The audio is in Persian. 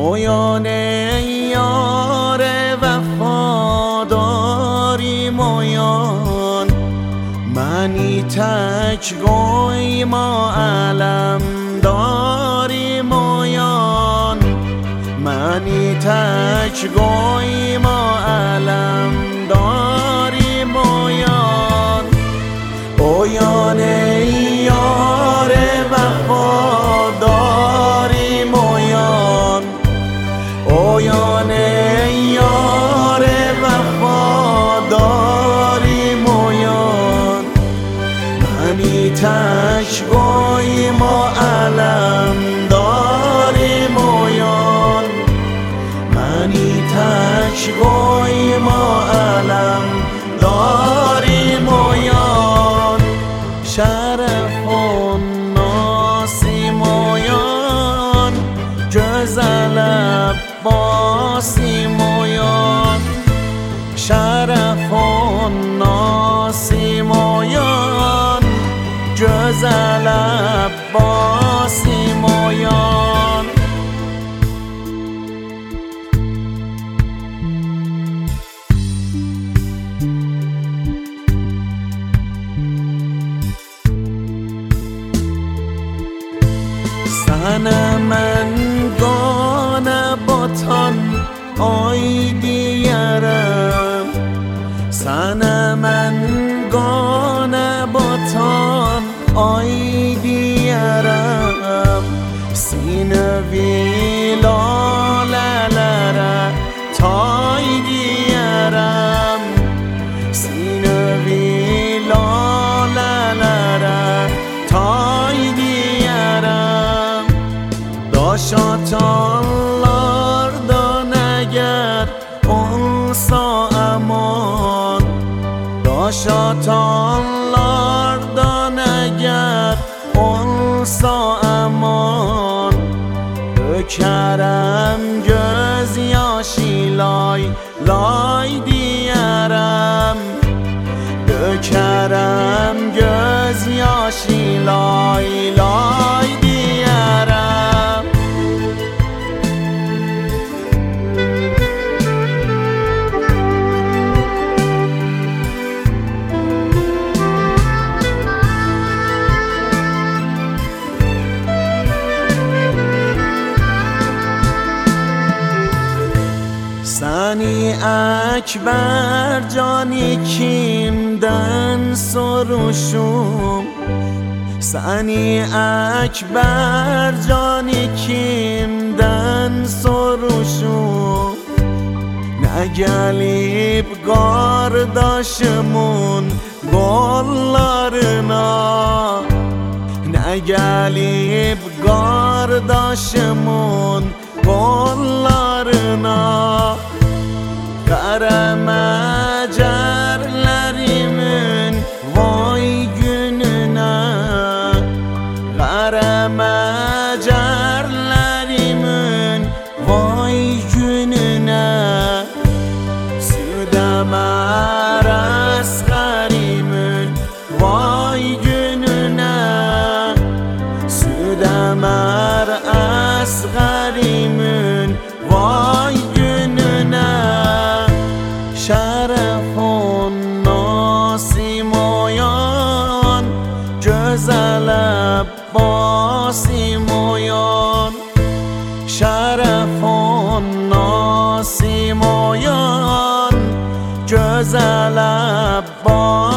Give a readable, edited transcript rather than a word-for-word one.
مویان یار وفاداری مویان، منی تک گوی ما علم داری مویان، منی تک گوی ما علم داری مویان. اویان یار وفاداری مویان، اویان یار وفاداری مویان، منی تک گوی ما علم داری مویان، منی تک گوی ما علم داری مویان. شرف و ناسی مویان، güzel Abbasi moyan، şeref o nasi moyan، güzel Abbasi moyan. Sana men gane batan ay diyarım, sana men gane batan ay diyarım. Sinevi lalelere tay diyarım, sinevi lalelere tay diyarım. Daş atanlardan eğer olsa aman, daş atanlardan eğer olsa aman, dökerem gözyaşı lay lay diyerem, dökerem gözyaşı lay lay diyerem. Seni ekber cani kimden soruşum, seni ekber cani kimden soruşum. Ne gelip kardeşimin kollarına, ne gelip kardeşimin kollarına. Karemecerlerimin vay gününe, karemecerlerimin vay gününe. Südemer asgarimin vay gününe, Südemer asgarimin vay gününe. Şeref o nasi moyan, güzel Abbasi moyan, şeref o nasi moyan, güzel Abbasi